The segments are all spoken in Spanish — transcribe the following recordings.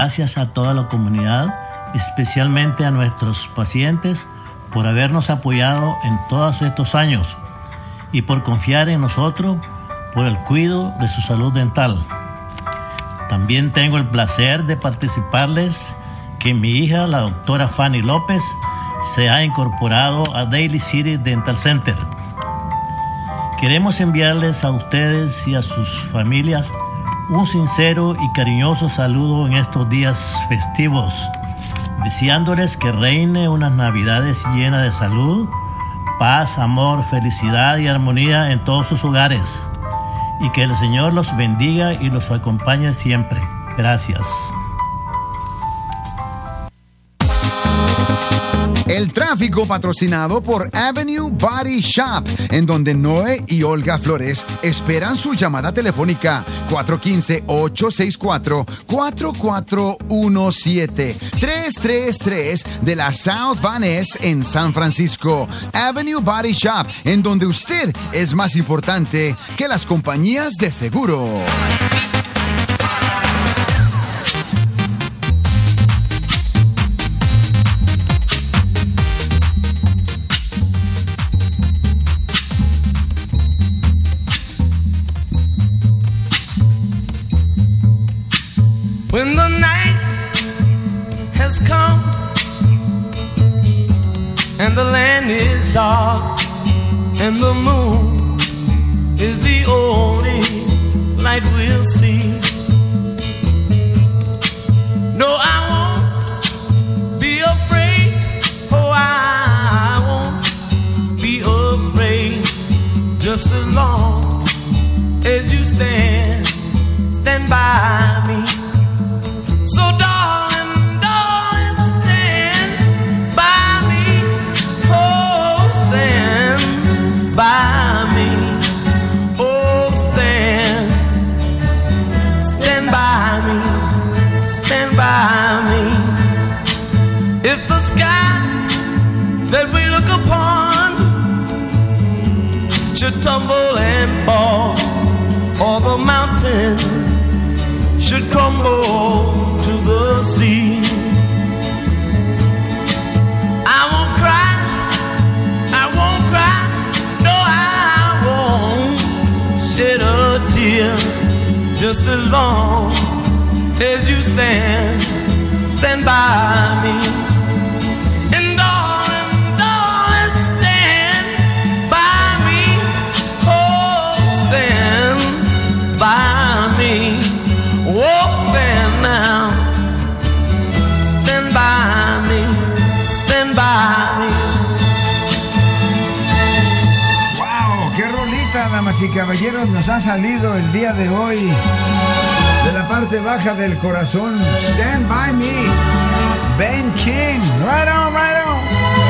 Gracias a toda la comunidad, especialmente a nuestros pacientes, por habernos apoyado en todos estos años y por confiar en nosotros por el cuidado de su salud dental. También tengo el placer de participarles que mi hija, la doctora Fanny López, se ha incorporado a Daly City Dental Center. Queremos enviarles a ustedes y a sus familias un sincero y cariñoso saludo en estos días festivos, deseándoles que reine unas Navidades llenas de salud, paz, amor, felicidad y armonía en todos sus hogares, y que el Señor los bendiga y los acompañe siempre. Gracias. El tráfico patrocinado por Avenue Body Shop, en donde Noé y Olga Flores esperan su llamada telefónica 415-864-4417 333 de la South Van Ness en San Francisco. Avenue Body Shop, en donde usted es más importante que las compañías de seguro. When the night has come and the land is dark and the moon is the only light we'll see, no, I won't be afraid. Oh, I won't be afraid, just as long as you stand by me. So darling, darling, stand by me. Oh, stand by me. Oh, stand by me. Stand by me. If the sky that we look upon should tumble and fall, or the mountain should crumble to the sea, I won't cry, no, I won't shed a tear, just as long as you stand by me. And darling, darling, stand by me. Oh, stand by me. Oh, stand now. Stand by me. Stand by me. ¡Wow! ¡Qué rolita, damas y caballeros! Nos ha salido el día de hoy de la parte baja del corazón. Stand by me. Ben King. Right on, right on.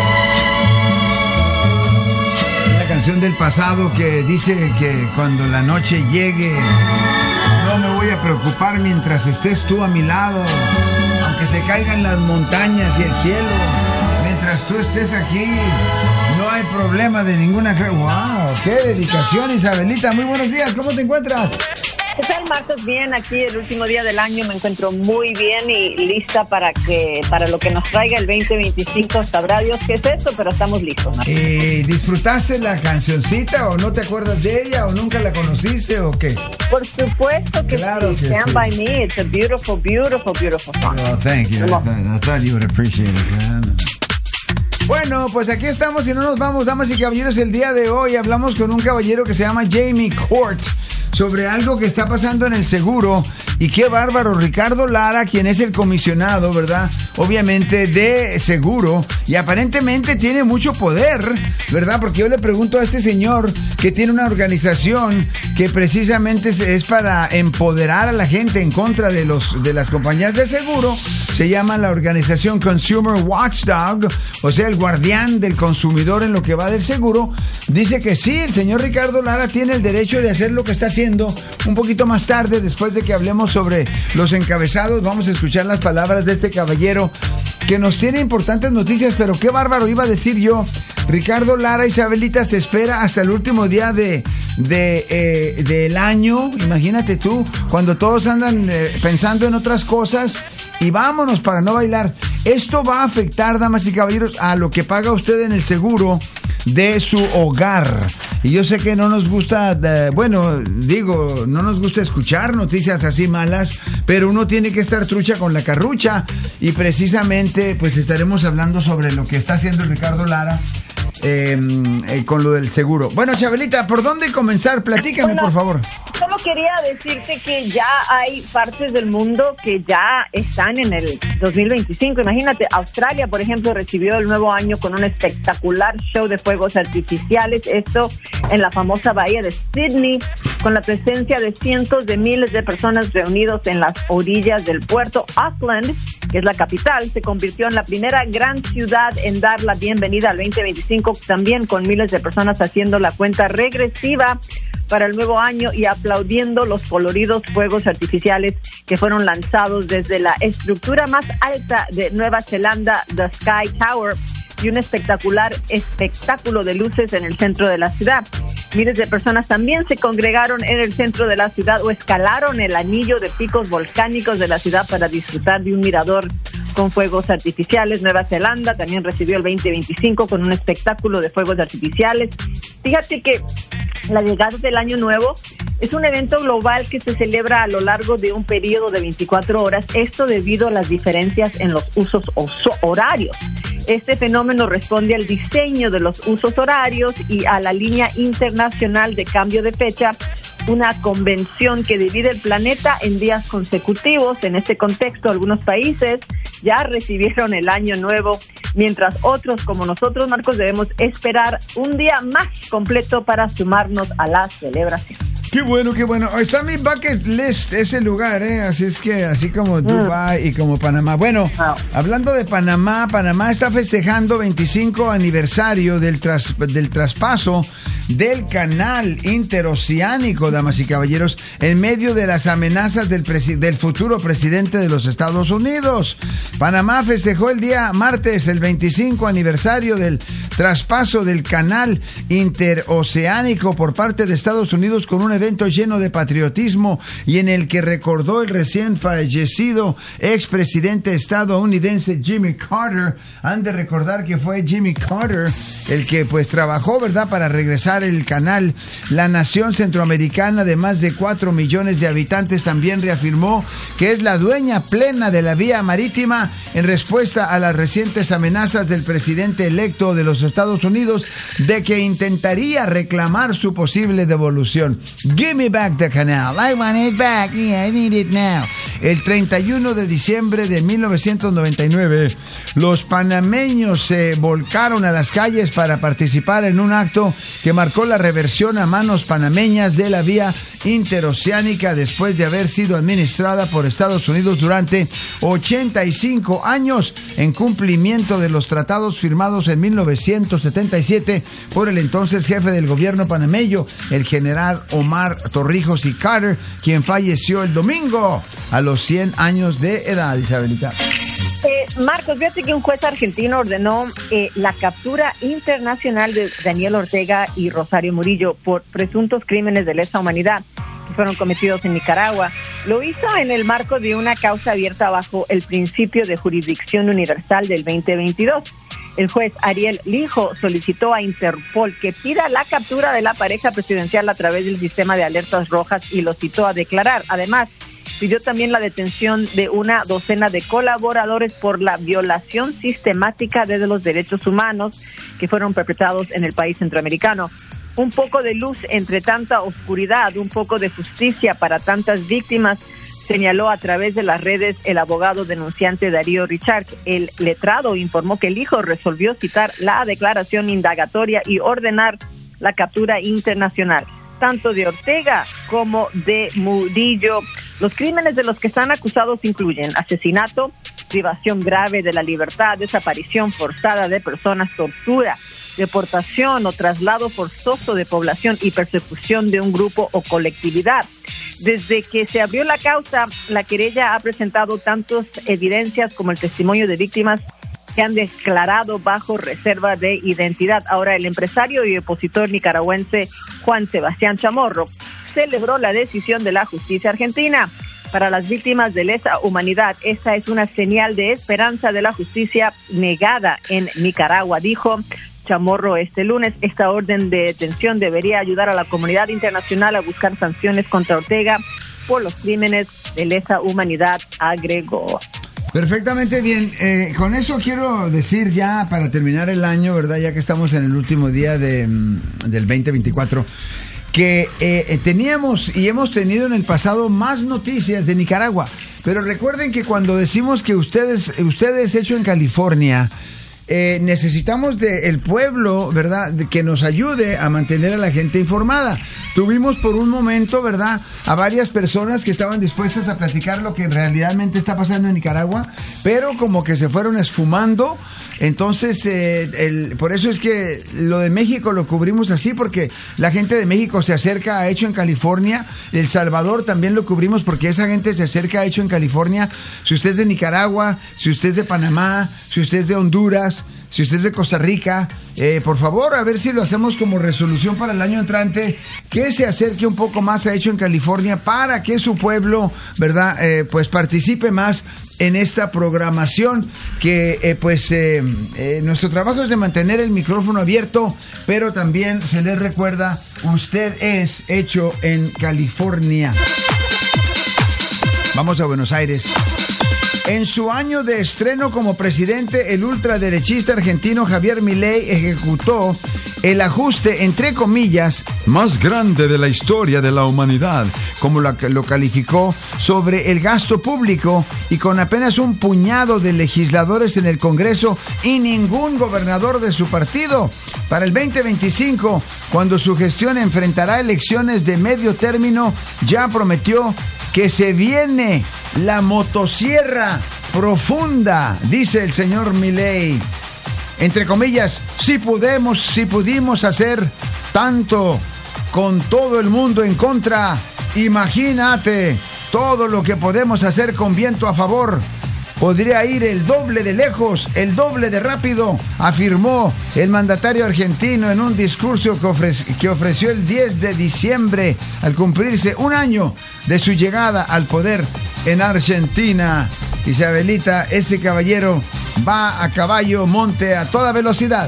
Una canción del pasado que dice que cuando la noche llegue, no me voy a preocupar mientras estés tú a mi lado, aunque se caigan las montañas y el cielo, mientras tú estés aquí, no hay problema de ninguna clase. ¡Wow! ¡Qué dedicación, Isabelita! Muy buenos días, ¿cómo te encuentras? ¿Qué tal, Marcos? Bien, aquí el último día del año me encuentro muy bien y lista para lo que nos traiga el 2025. Sabrá Dios qué es esto, pero estamos listos, Marcos. ¿Disfrutaste la cancioncita o no te acuerdas de ella o nunca la conociste o qué? Por supuesto que claro sí. Que Stand sí. by me. It's a beautiful, beautiful, beautiful song. Oh, thank you. I thought you would appreciate it, man. Bueno, pues aquí estamos y no nos vamos, damas y caballeros. El día de hoy hablamos con un caballero que se llama Jamie Court sobre algo que está pasando en el seguro. Y qué bárbaro, Ricardo Lara, quien es el comisionado, ¿verdad? Obviamente de seguro, y aparentemente tiene mucho poder, ¿verdad? Porque yo le pregunto a este señor que tiene una organización que precisamente es para empoderar a la gente en contra de las compañías de seguro. Se llama la organización Consumer Watchdog, o sea, el guardián del consumidor en lo que va del seguro. Dice que sí, el señor Ricardo Lara tiene el derecho de hacer lo que está haciendo. Un poquito más tarde, después de que hablemos sobre los encabezados, vamos a escuchar las palabras de este caballero que nos tiene importantes noticias. Pero qué bárbaro, iba a decir yo, Ricardo Lara, Isabelita, se espera hasta el último día de del año. Imagínate tú, cuando todos andan pensando en otras cosas y vámonos para no bailar. Esto va a afectar, damas y caballeros, a lo que paga usted en el seguro de su hogar. Y yo sé que no nos gusta, no nos gusta escuchar noticias así malas, pero uno tiene que estar trucha con la carrucha. Y precisamente, pues estaremos hablando sobre lo que está haciendo Ricardo Lara con lo del seguro. Bueno, Chabelita, ¿por dónde comenzar? Platícame, por favor. Solo quería decirte que ya hay partes del mundo que ya están en el 2025. Imagínate, Australia, por ejemplo, recibió el nuevo año con un espectacular show de fuegos artificiales. Esto en la famosa bahía de Sydney, con la presencia de cientos de miles de personas reunidos en las orillas del puerto. Auckland, que es la capital, se convirtió en la primera gran ciudad en dar la bienvenida al 2025, también con miles de personas haciendo la cuenta regresiva para el nuevo año y aplaudiendo los coloridos fuegos artificiales que fueron lanzados desde la estructura más alta de Nueva Zelanda, The Sky Tower, y un espectacular espectáculo de luces en el centro de la ciudad. Miles de personas también se congregaron en el centro de la ciudad o escalaron el anillo de picos volcánicos de la ciudad para disfrutar de un mirador con fuegos artificiales. Nueva Zelanda también recibió el 2025 con un espectáculo de fuegos artificiales. Fíjate que la llegada del Año Nuevo es un evento global que se celebra a lo largo de un periodo de 24 horas, esto debido a las diferencias en los usos horarios. Este fenómeno responde al diseño de los usos horarios y a la línea internacional de cambio de fecha, una convención que divide el planeta en días consecutivos. En este contexto, algunos países ya recibieron el Año Nuevo, mientras otros, como nosotros, Marcos, debemos esperar un día más completo para sumarnos a la celebración. Qué bueno, qué bueno. Está en mi bucket list ese lugar, ¿eh? Así es que, así como Dubái y como Panamá. Bueno, hablando de Panamá, Panamá está festejando 25 aniversario del traspaso del canal interoceánico, damas y caballeros, en medio de las amenazas del futuro presidente de los Estados Unidos. Panamá festejó el día martes el 25 aniversario del traspaso del canal interoceánico por parte de Estados Unidos con un evento lleno de patriotismo y en el que recordó el recién fallecido expresidente estadounidense Jimmy Carter. Han de recordar que fue Jimmy Carter el que pues trabajó, ¿verdad?, para regresar el canal. La nación centroamericana de más de 4 millones de habitantes también reafirmó que es la dueña plena de la vía marítima en respuesta a las recientes amenazas del presidente electo de los Estados Unidos de que intentaría reclamar su posible devolución. Give me back the canal. I want it back. Yeah, I need it now. El 31 de diciembre de 1999, los panameños se volcaron a las calles para participar en un acto que marcó la reversión a manos panameñas de la vía interoceánica después de haber sido administrada por Estados Unidos durante 85 años en cumplimiento de los tratados firmados en 1977 por el entonces jefe del gobierno panameño, el general Omar Torrijos y Carter, quien falleció el domingo a los 100 años de edad, Isabelita. Marcos, fíjate que un juez argentino ordenó la captura internacional de Daniel Ortega y Rosario Murillo por presuntos crímenes de lesa humanidad que fueron cometidos en Nicaragua. Lo hizo en el marco de una causa abierta bajo el principio de jurisdicción universal del 2022. El juez Ariel Lijo solicitó a Interpol que pida la captura de la pareja presidencial a través del sistema de alertas rojas y lo citó a declarar. Además, pidió también la detención de una docena de colaboradores por la violación sistemática de los derechos humanos que fueron perpetrados en el país centroamericano. Un poco de luz entre tanta oscuridad, un poco de justicia para tantas víctimas, señaló a través de las redes el abogado denunciante Darío Richard. El letrado informó que el hijo resolvió citar la declaración indagatoria y ordenar la captura internacional, tanto de Ortega como de Murillo. Los crímenes de los que están acusados incluyen asesinato, privación grave de la libertad, desaparición forzada de personas, tortura, deportación o traslado forzoso de población y persecución de un grupo o colectividad. Desde que se abrió la causa, la querella ha presentado tantas evidencias como el testimonio de víctimas que han declarado bajo reserva de identidad. Ahora, el empresario y opositor nicaragüense Juan Sebastián Chamorro celebró la decisión de la justicia argentina. Para las víctimas de lesa humanidad, esta es una señal de esperanza de la justicia negada en Nicaragua, dijo Chamorro este lunes. Esta orden de detención debería ayudar a la comunidad internacional a buscar sanciones contra Ortega por los crímenes de lesa humanidad, agregó. Perfectamente bien. Con eso quiero decir ya para terminar el año, ¿verdad? Ya que estamos en el último día del 2024, que teníamos y hemos tenido en el pasado más noticias de Nicaragua. Pero recuerden que cuando decimos que ustedes hecho en California, necesitamos del pueblo, ¿verdad?, que nos ayude a mantener a la gente informada. Tuvimos por un momento, ¿verdad?, a varias personas que estaban dispuestas a platicar lo que realmente está pasando en Nicaragua, pero como que se fueron esfumando. Entonces, por eso es que lo de México lo cubrimos así, porque la gente de México se acerca a Hecho en California. El Salvador también lo cubrimos porque esa gente se acerca a Hecho en California. Si usted es de Nicaragua, si usted es de Panamá, si usted es de Honduras, si usted es de Costa Rica, por favor, a ver si lo hacemos como resolución para el año entrante, que se acerque un poco más a Hecho en California para que su pueblo, ¿verdad?, pues participe más en esta programación, que nuestro trabajo es de mantener el micrófono abierto, pero también se les recuerda, usted es Hecho en California. Vamos a Buenos Aires. En su año de estreno como presidente, el ultraderechista argentino Javier Milei ejecutó el ajuste, entre comillas, más grande de la historia de la humanidad, como lo calificó, sobre el gasto público, y con apenas un puñado de legisladores en el Congreso y ningún gobernador de su partido. Para el 2025, cuando su gestión enfrentará elecciones de medio término, ya prometió que se viene la motosierra profunda, dice el señor Milei. Entre comillas, si pudimos hacer tanto con todo el mundo en contra, imagínate todo lo que podemos hacer con viento a favor. Podría ir el doble de lejos, el doble de rápido, afirmó el mandatario argentino en un discurso que ofreció el 10 de diciembre al cumplirse un año de su llegada al poder en Argentina. Isabelita, este caballero va a caballo monte a toda velocidad.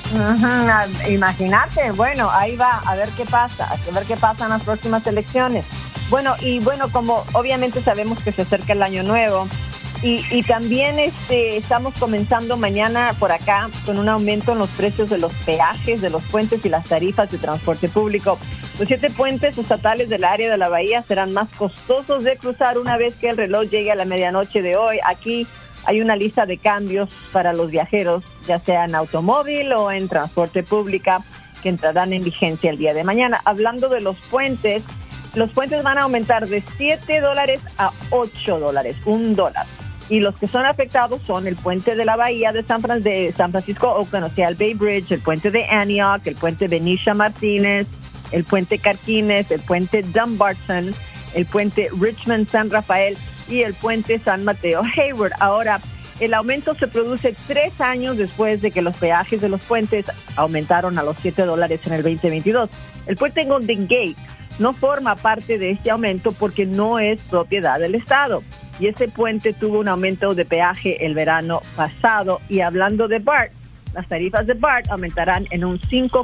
Imagínate, bueno, ahí va, a ver qué pasa en las próximas elecciones. Bueno, como obviamente sabemos que se acerca el año nuevo, y también estamos comenzando mañana por acá con un aumento en los precios de los peajes, de los puentes y las tarifas de transporte público. Los 7 puentes estatales del área de la bahía serán más costosos de cruzar una vez que el reloj llegue a la medianoche de hoy. Aquí hay una lista de cambios para los viajeros, ya sea en automóvil o en transporte público, que entrarán en vigencia el día de mañana. Hablando de los puentes van a aumentar de $7 a $8, $1. Y los que son afectados son el puente de la bahía de San Francisco, Oakland, o sea, el Bay Bridge, el puente de Antioch, el puente Benicia Martínez, el puente Carquines, el puente Dumbarton, el puente Richmond San Rafael y el puente San Mateo Hayward. Ahora, el aumento se produce 3 años después de que los peajes de los puentes aumentaron a los $7 en el 2022. El puente Golden Gate no forma parte de este aumento porque no es propiedad del Estado. Y ese puente tuvo un aumento de peaje el verano pasado. Y hablando de BART, las tarifas de BART aumentarán en un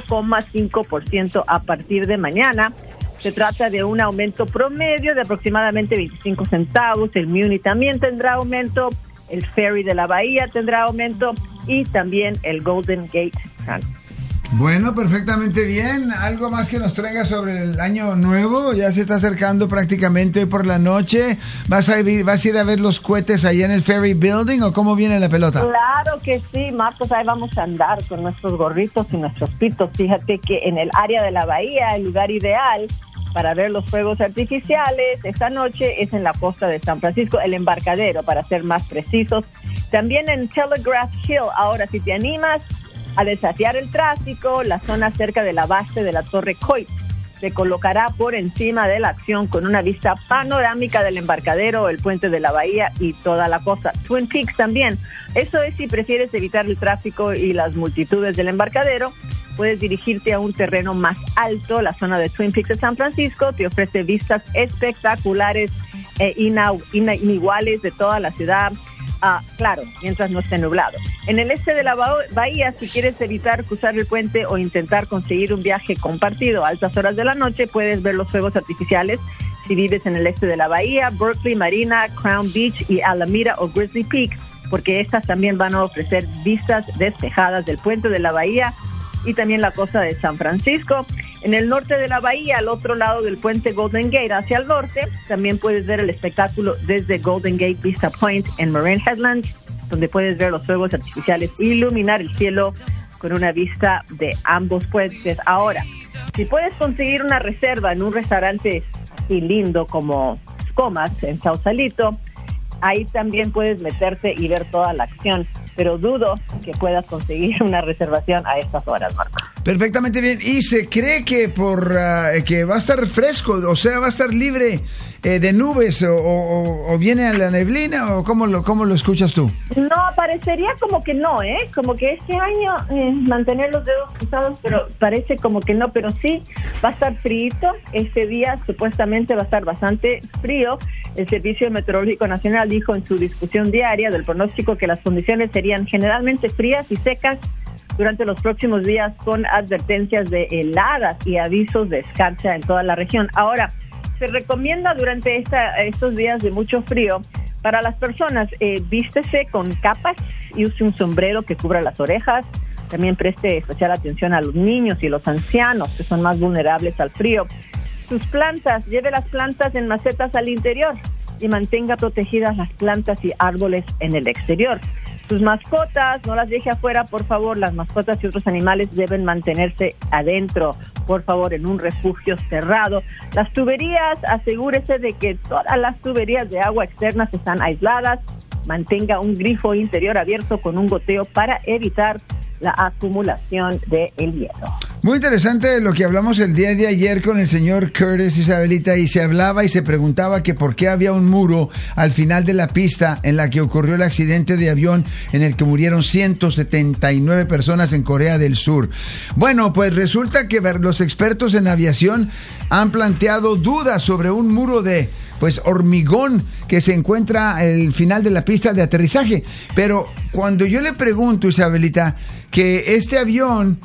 5,5% a partir de mañana. Se trata de un aumento promedio de aproximadamente 25 centavos. El Muni también tendrá aumento, el Ferry de la Bahía tendrá aumento y también el Golden Gate. Bueno, perfectamente bien. ¿Algo más que nos traiga sobre el año nuevo? Ya se está acercando prácticamente hoy por la noche. ¿Vas a ir a ver los cohetes allá en el Ferry Building o cómo viene la pelota? Claro que sí, Marcos. Ahí vamos a andar con nuestros gorritos y nuestros pitos. Fíjate que en el área de la bahía, el lugar ideal para ver los fuegos artificiales esta noche es en la costa de San Francisco, el embarcadero, para ser más precisos. También en Telegraph Hill. Ahora, si te animas a desafiar el tráfico, la zona cerca de la base de la Torre Coit se colocará por encima de la acción con una vista panorámica del embarcadero, el puente de la bahía y toda la costa. Twin Peaks también. Eso es si prefieres evitar el tráfico y las multitudes del embarcadero. Puedes dirigirte a un terreno más alto. La zona de Twin Peaks de San Francisco te ofrece vistas espectaculares e iniguales de toda la ciudad. Claro, mientras no esté nublado. En el este de la bahía, si quieres evitar cruzar el puente o intentar conseguir un viaje compartido a altas horas de la noche, puedes ver los fuegos artificiales. Si vives en el este de la bahía, Berkeley, Marina, Crown Beach y Alameda o Grizzly Peak, porque estas también van a ofrecer vistas despejadas del puente de la bahía y también la costa de San Francisco. En el norte de la bahía, al otro lado del puente Golden Gate hacia el norte, también puedes ver el espectáculo desde Golden Gate Vista Point en Marin Headlands, donde puedes ver los fuegos artificiales iluminar el cielo con una vista de ambos puentes. Ahora, si puedes conseguir una reserva en un restaurante así lindo como Comas en Sausalito, ahí también puedes meterte y ver toda la acción, pero dudo que puedas conseguir una reservación a estas horas, Marco. Perfectamente bien. Y se cree que que va a estar fresco, o sea, va a estar libre de nubes o viene a la neblina, o ¿cómo lo escuchas tú? No, parecería como que no, como que este año mantener los dedos cruzados, pero parece como que no, pero sí va a estar frío. Este día supuestamente va a estar bastante frío. El Servicio Meteorológico Nacional dijo en su discusión diaria del pronóstico que las condiciones serían generalmente frías y secas durante los próximos días, con advertencias de heladas y avisos de escarcha en toda la región. Ahora, se recomienda durante estos días de mucho frío para las personas, vístese con capas y use un sombrero que cubra las orejas. También preste especial atención a los niños y los ancianos, que son más vulnerables al frío. Sus plantas, lleve las plantas en macetas al interior y mantenga protegidas las plantas y árboles en el exterior. Sus mascotas, no las deje afuera, por favor. Las mascotas y otros animales deben mantenerse adentro, por favor, en un refugio cerrado. Las tuberías, asegúrese de que todas las tuberías de agua externas están aisladas. Mantenga un grifo interior abierto con un goteo para evitar la acumulación de el hielo. Muy interesante lo que hablamos el día de ayer con el señor Curtis, Isabelita, y se hablaba y se preguntaba que por qué había un muro al final de la pista en la que ocurrió el accidente de avión en el que murieron 179 personas en Corea del Sur. Bueno, pues resulta que los expertos en aviación han planteado dudas sobre un muro de hormigón que se encuentra al final de la pista de aterrizaje. Pero cuando yo le pregunto, Isabelita, que este avión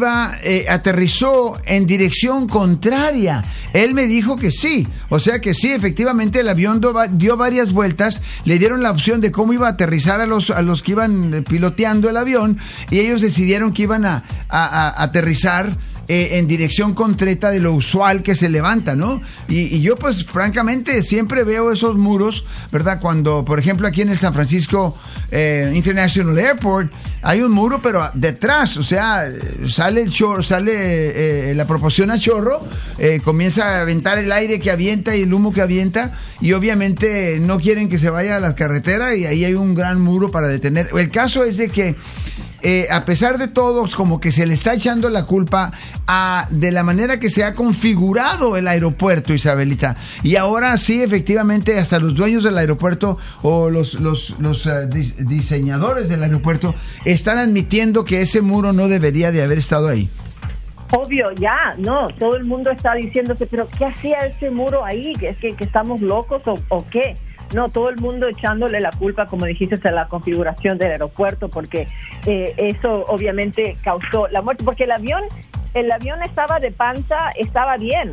aterrizó en dirección contraria, él me dijo que sí, o sea que sí, efectivamente el avión dio varias vueltas, le dieron la opción de cómo iba a aterrizar a los que iban piloteando el avión, y ellos decidieron que iban a aterrizar en dirección contraria de lo usual que se levanta, ¿no? Y yo, pues, francamente, siempre veo esos muros, ¿verdad? Cuando, por ejemplo, aquí en el San Francisco International Airport, hay un muro, pero detrás, o sea, sale el chorro, la proporción a chorro, comienza a aventar el aire que avienta y el humo que avienta, y obviamente no quieren que se vaya a las carreteras, y ahí hay un gran muro para detener. El caso es de que a pesar de todo, como que se le está echando la culpa de la manera que se ha configurado el aeropuerto, Isabelita. Y ahora sí, efectivamente, hasta los dueños del aeropuerto o los diseñadores del aeropuerto están admitiendo que ese muro no debería de haber estado ahí. Obvio, todo el mundo está diciéndose, pero ¿qué hacía ese muro ahí? ¿Es que estamos locos o qué? No, todo el mundo echándole la culpa, como dijiste, a la configuración del aeropuerto, porque eso obviamente causó la muerte, porque el avión estaba de panza, estaba bien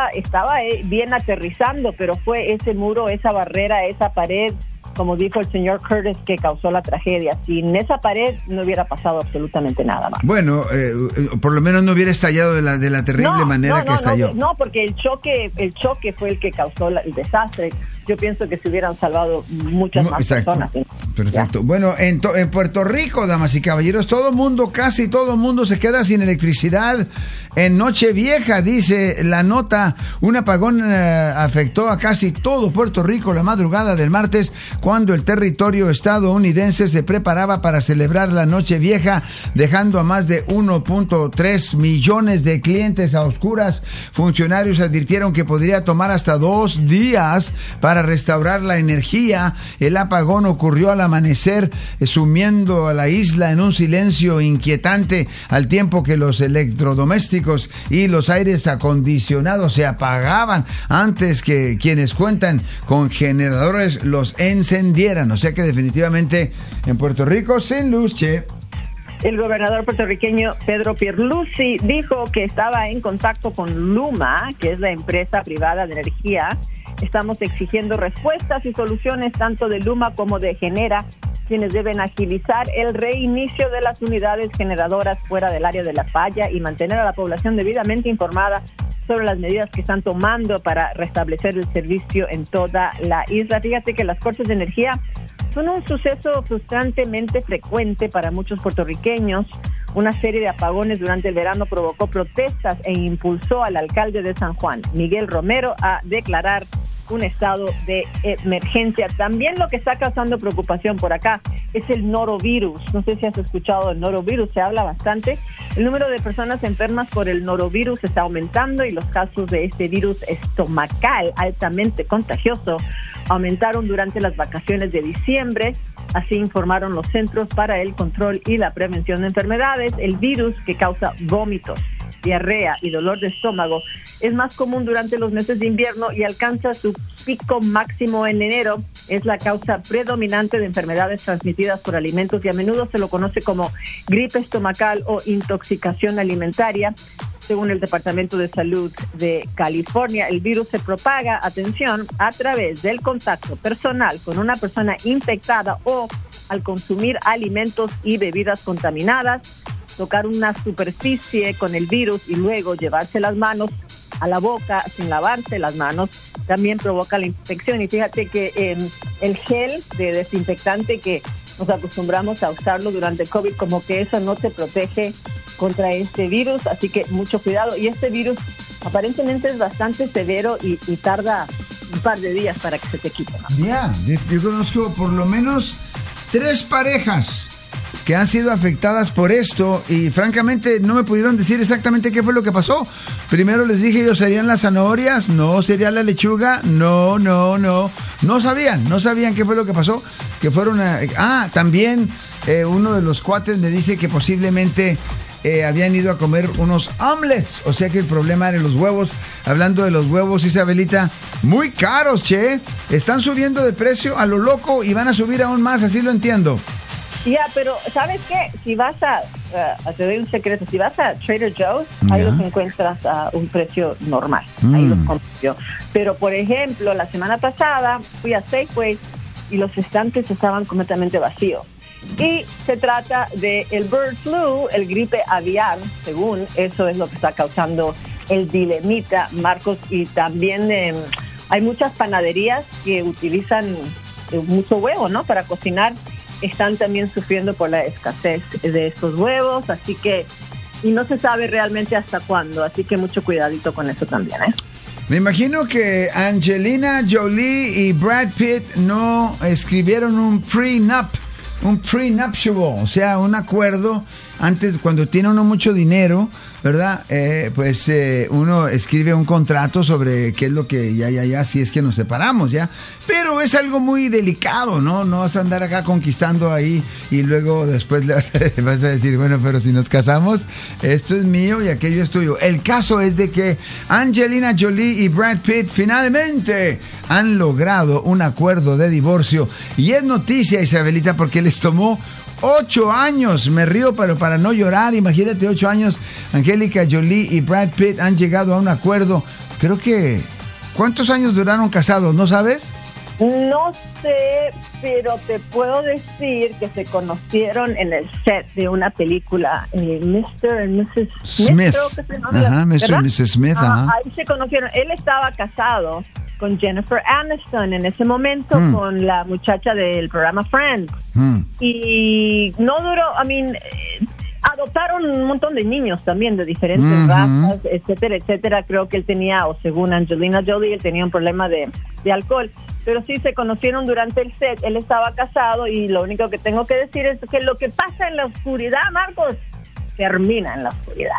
aterrizando, pero fue ese muro, esa barrera, esa pared, como dijo el señor Curtis, que causó la tragedia. Sin esa pared no hubiera pasado absolutamente nada más. Bueno, por lo menos no hubiera estallado de la terrible manera que estalló. No, porque el choque fue el que causó el desastre. yo pienso que se hubieran salvado muchas más personas. Perfecto. Bueno, en Puerto Rico, damas y caballeros, casi todo el mundo se queda sin electricidad en Nochevieja, dice la nota. Un apagón afectó a casi todo Puerto Rico la madrugada del martes, cuando el territorio estadounidense se preparaba para celebrar la Nochevieja, dejando a más de 1.3 millones de clientes a oscuras. Funcionarios advirtieron que podría tomar hasta 2 días para restaurar la energía. El apagón ocurrió al amanecer, sumiendo a la isla en un silencio inquietante, al tiempo que los electrodomésticos y los aires acondicionados se apagaban antes que quienes cuentan con generadores los encendieran. O sea que definitivamente en Puerto Rico sin luz, che. El gobernador puertorriqueño Pedro Pierluisi dijo que estaba en contacto con Luma, que es la empresa privada de energía. Estamos exigiendo respuestas y soluciones tanto de Luma como de Genera, quienes deben agilizar el reinicio de las unidades generadoras fuera del área de La Falla y mantener a la población debidamente informada sobre las medidas que están tomando para restablecer el servicio en toda la isla. Fíjate que las cortes de energía son un suceso frustrantemente frecuente para muchos puertorriqueños. Una serie de apagones durante el verano provocó protestas e impulsó al alcalde de San Juan, Miguel Romero, a declarar un estado de emergencia. También lo que está causando preocupación por acá es el norovirus. No sé si has escuchado del norovirus, se habla bastante. El número de personas enfermas por el norovirus está aumentando y los casos de este virus estomacal altamente contagioso aumentaron durante las vacaciones de diciembre. Así informaron los Centros para el Control y la Prevención de Enfermedades. El virus, que causa vómitos, diarrea y dolor de estómago, es más común durante los meses de invierno y alcanza su pico máximo en enero. Es la causa predominante de enfermedades transmitidas por alimentos y a menudo se lo conoce como gripe estomacal o intoxicación alimentaria. Según el Departamento de Salud de California, el virus se propaga, atención, a través del contacto personal con una persona infectada o al consumir alimentos y bebidas contaminadas, tocar una superficie con el virus y luego llevarse las manos a la boca sin lavarse las manos también provoca la infección. Y fíjate que el gel de desinfectante que nos acostumbramos a usarlo durante el COVID, como que eso no te protege contra este virus, así que mucho cuidado. Y este virus aparentemente es bastante severo y tarda un par de días para que se te quite, ¿no? Ya, yo conozco por lo menos 3 parejas que han sido afectadas por esto y francamente no me pudieron decir exactamente qué fue lo que pasó. Primero les dije yo, ¿serían las zanahorias? No, ¿sería la lechuga? No sabían qué fue lo que pasó, que fueron también uno de los cuates me dice que posiblemente habían ido a comer unos omelets, o sea que el problema era los huevos. Hablando de los huevos, Isabelita, muy caros, che, están subiendo de precio a lo loco y van a subir aún más, así lo entiendo. Ya, pero ¿sabes qué? Si vas te doy un secreto, si vas a Trader Joe's, ahí los encuentras a un precio normal, ahí los compro yo. Pero, por ejemplo, la semana pasada fui a Safeway y los estantes estaban completamente vacíos. Y se trata de el bird flu, el gripe aviar, según eso es lo que está causando el dilemita, Marcos, y también hay muchas panaderías que utilizan mucho huevo, ¿no?, para cocinar. Están también sufriendo por la escasez de estos huevos, así que, y no se sabe realmente hasta cuándo, así que mucho cuidadito con eso también, ¿eh? Me imagino que Angelina Jolie y Brad Pitt no escribieron un prenuptial, o sea, un acuerdo antes, cuando tiene uno mucho dinero, ¿verdad? Uno escribe un contrato sobre qué es lo que ya, si es que nos separamos, ya. Pero es algo muy delicado, ¿no? No vas a andar acá conquistando ahí y luego después le vas a decir, bueno, pero si nos casamos, esto es mío y aquello es tuyo. El caso es de que Angelina Jolie y Brad Pitt finalmente han logrado un acuerdo de divorcio. Y es noticia, Isabelita, porque les tomó 8 años, me río, pero para no llorar, imagínate, 8 años, Angélica Jolie y Brad Pitt han llegado a un acuerdo. Creo que, ¿cuántos años duraron casados? ¿No sabes? No sé, pero te puedo decir que se conocieron en el set de una película, Mr. and Mrs. Smith. Creo que se llama, Ajá, Mr. ¿verdad? and Mrs. Smith. Ajá. Ahí se conocieron. Él estaba casado con Jennifer Aniston en ese momento, con la muchacha del programa Friends. Y no duró, adoptaron un montón de niños también de diferentes razas, etcétera, etcétera. Creo que él tenía, o según Angelina Jolie, él tenía un problema de alcohol. Pero sí se conocieron durante el set. Él estaba casado y lo único que tengo que decir es que lo que pasa en la oscuridad, Marcos, termina en la oscuridad.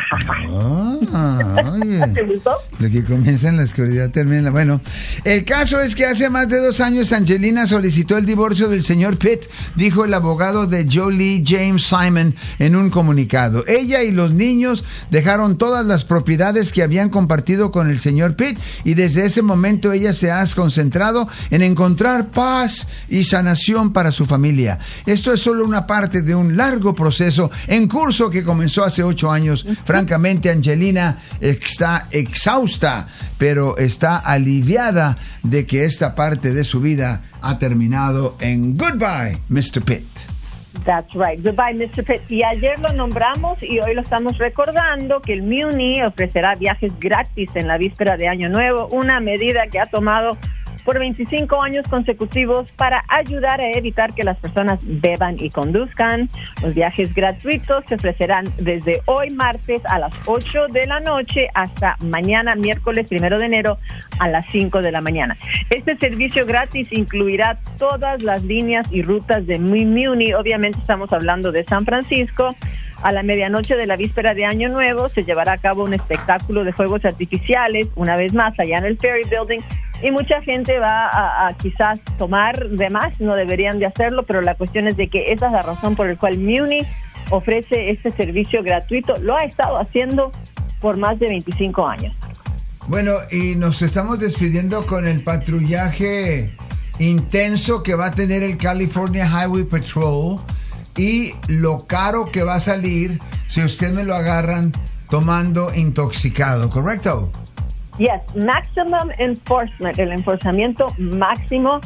Oye, ¿Te gustó? lo que comienza en la oscuridad termina en la... Bueno, el caso es que hace más de 2 años Angelina solicitó el divorcio del señor Pitt, dijo el abogado de Jolie, James Simon, en un comunicado. Ella y los niños dejaron todas las propiedades que habían compartido con el señor Pitt y desde ese momento ella se ha concentrado en encontrar paz y sanación para su familia. Esto es solo una parte de un largo proceso en curso que comenzó hace 8 años. Francamente, Angelina está exhausta, pero está aliviada de que esta parte de su vida ha terminado en Goodbye, Mr. Pitt. That's right. Goodbye, Mr. Pitt. Y ayer lo nombramos y hoy lo estamos recordando que el Muni ofrecerá viajes gratis en la víspera de Año Nuevo, una medida que ha tomado por 25 años consecutivos para ayudar a evitar que las personas beban y conduzcan. Los viajes gratuitos se ofrecerán desde hoy martes a las 8 de la noche hasta mañana miércoles 1 de enero a las 5 de la mañana. Este servicio gratis incluirá todas las líneas y rutas de Muni. Obviamente estamos hablando de San Francisco. A la medianoche de la víspera de Año Nuevo se llevará a cabo un espectáculo de fuegos artificiales, una vez más allá en el Ferry Building, y mucha gente va a quizás tomar de más, no deberían de hacerlo, pero la cuestión es de que esa es la razón por la cual Muni ofrece este servicio gratuito. Lo ha estado haciendo por más de 25 años. Bueno, y nos estamos despidiendo con el patrullaje intenso que va a tener el California Highway Patrol y lo caro que va a salir si usted me lo agarran tomando intoxicado, ¿correcto? Yes, maximum enforcement, el enforzamiento máximo.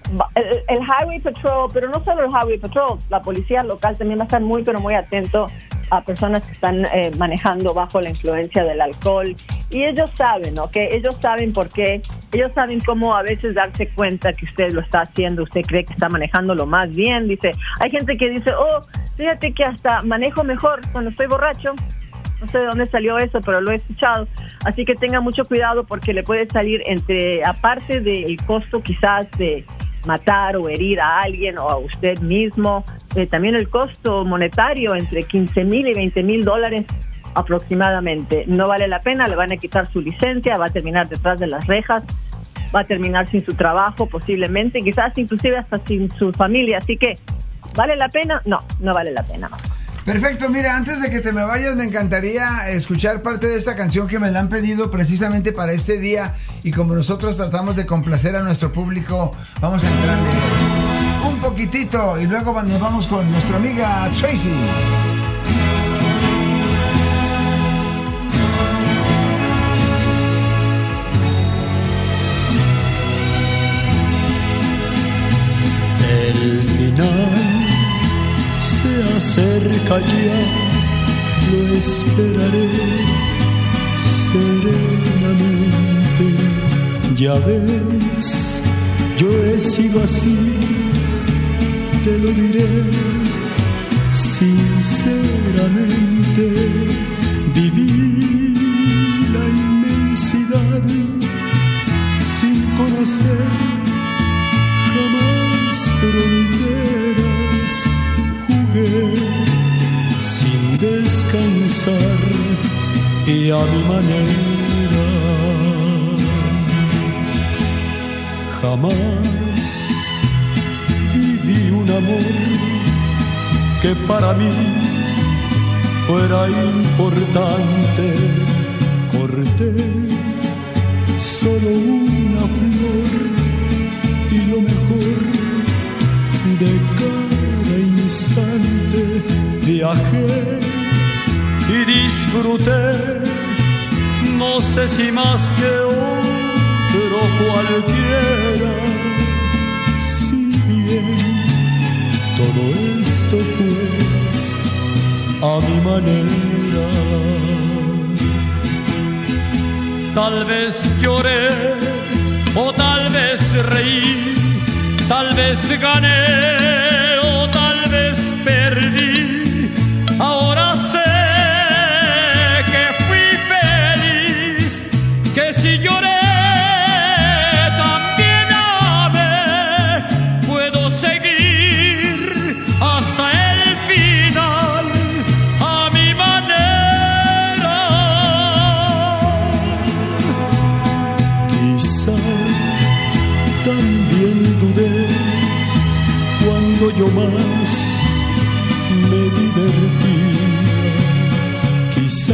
El Highway Patrol, pero no solo el Highway Patrol, la policía local también va a estar muy, pero muy atento a personas que están manejando bajo la influencia del alcohol. Y ellos saben, ¿ok? Ellos saben por qué. Ellos saben cómo a veces darse cuenta que usted lo está haciendo, usted cree que está manejando lo más bien. Dice, hay gente que dice, fíjate que hasta manejo mejor cuando estoy borracho. No sé de dónde salió eso, pero lo he escuchado. Así que tenga mucho cuidado porque le puede salir aparte del costo quizás de matar o herir a alguien o a usted mismo, también el costo monetario entre $15,000 y $20,000 aproximadamente. No vale la pena, le van a quitar su licencia, va a terminar detrás de las rejas, va a terminar sin su trabajo posiblemente, quizás inclusive hasta sin su familia. Así que, ¿vale la pena? No vale la pena. Perfecto, mira, antes de que te me vayas me encantaría escuchar parte de esta canción que me la han pedido precisamente para este día y como nosotros tratamos de complacer a nuestro público, vamos a entrarle un poquitito y luego nos vamos con nuestra amiga Tracy. El final se acerca ya, lo esperaré serenamente. Ya ves, yo he sido así, te lo diré sinceramente. Viví la inmensidad sin conocer jamás fronteras. Sin descansar y a mi manera. Jamás viví un amor que para mí fuera importante. Corté solo una flor y lo mejor de cada instante. Viajé y disfruté, no sé si más que otro cualquiera. bien, todo esto fue a mi manera. Tal vez lloré o tal vez reí, tal vez gané o tal vez perdí. Ahora sé que fui feliz, que si lloré también amé. Puedo seguir hasta el final a mi manera. Quizá también dudé cuando yo más me divertía. Quizá